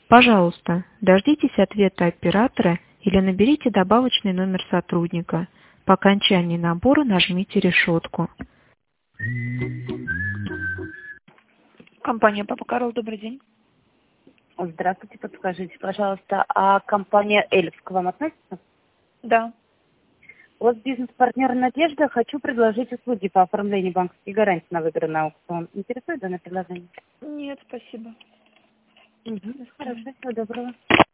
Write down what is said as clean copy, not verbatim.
Пожалуйста, дождитесь ответа оператора или наберите добавочный номер сотрудника. По окончании набора нажмите решетку. Компания Папа Карл, добрый день. Здравствуйте, подскажите, пожалуйста, а компания «Эльф» к вам относится? Да. У вас бизнес-партнер «Надежда». Хочу предложить услуги по оформлению банковской гарантии на выигранный аукцион. Интересует данное предложение? Нет, спасибо. Хорошо, всего доброго.